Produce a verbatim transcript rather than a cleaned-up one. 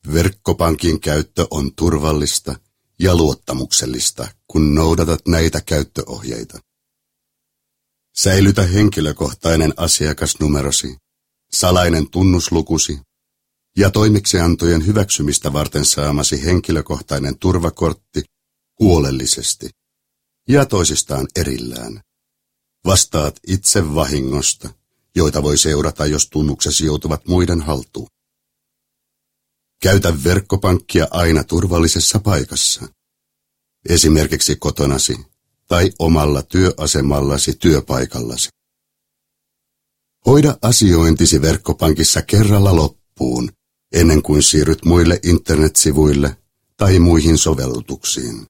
Verkkopankin käyttö on turvallista ja luottamuksellista, kun noudatat näitä käyttöohjeita. Säilytä henkilökohtainen asiakasnumerosi, salainen tunnuslukusi ja toimeksiantojen hyväksymistä varten saamasi henkilökohtainen turvakortti huolellisesti ja toisistaan erillään. Vastaat itse vahingosta, joita voi seurata, jos tunnuksesi joutuvat muiden haltuun. Käytä verkkopankkia aina turvallisessa paikassa, esimerkiksi kotonasi tai omalla työasemallasi työpaikallasi. Hoida asiointisi verkkopankissa kerralla loppuun, ennen kuin siirryt muille internetsivuille tai muihin sovellutuksiin.